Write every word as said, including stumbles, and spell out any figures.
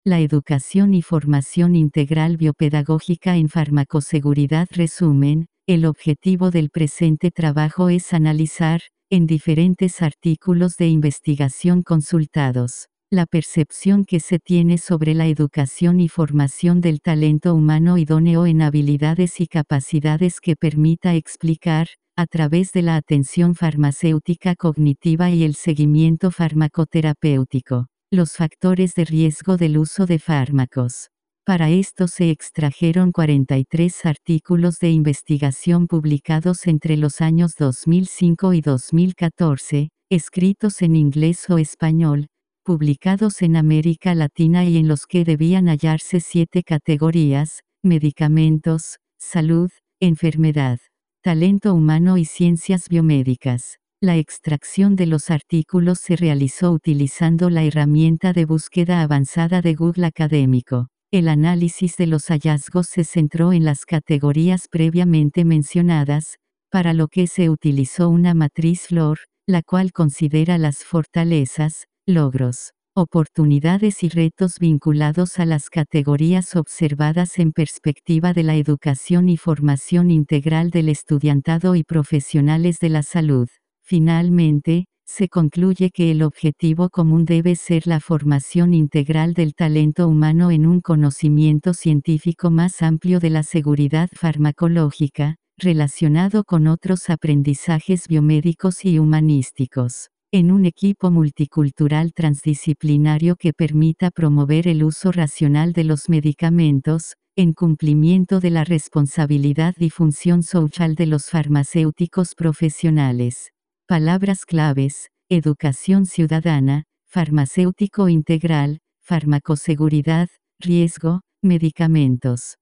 La educación y formación integral biopedagógica en farmacoseguridad. Resumen, el objetivo del presente trabajo es analizar, en diferentes artículos de investigación consultados, la percepción que se tiene sobre la educación y formación del talento humano idóneo en habilidades y capacidades que permita explicar, a través de la atención farmacéutica cognitiva y el seguimiento farmacoterapéutico, los factores de riesgo del uso de fármacos. Para esto se extrajeron cuarenta y tres artículos de investigación publicados entre los años dos mil cinco y dos mil catorce, escritos en inglés o español, publicados en América Latina y en los que debían hallarse siete categorías: medicamentos, salud, enfermedad, talento humano y ciencias biomédicas. La extracción de los artículos se realizó utilizando la herramienta de búsqueda avanzada de Google Académico. El análisis de los hallazgos se centró en las categorías previamente mencionadas, para lo que se utilizó una matriz FLOR, la cual considera las fortalezas, logros, oportunidades y retos vinculados a las categorías observadas en perspectiva de la educación y formación integral del estudiantado y profesionales de la salud. Finalmente, se concluye que el objetivo común debe ser la formación integral del talento humano en un conocimiento científico más amplio de la seguridad farmacológica, relacionado con otros aprendizajes biomédicos y humanísticos, en un equipo multicultural transdisciplinario que permita promover el uso racional de los medicamentos, en cumplimiento de la responsabilidad y función social de los farmacéuticos profesionales. Palabras claves: educación ciudadana, farmacéutico integral, farmacoseguridad, riesgo, medicamentos.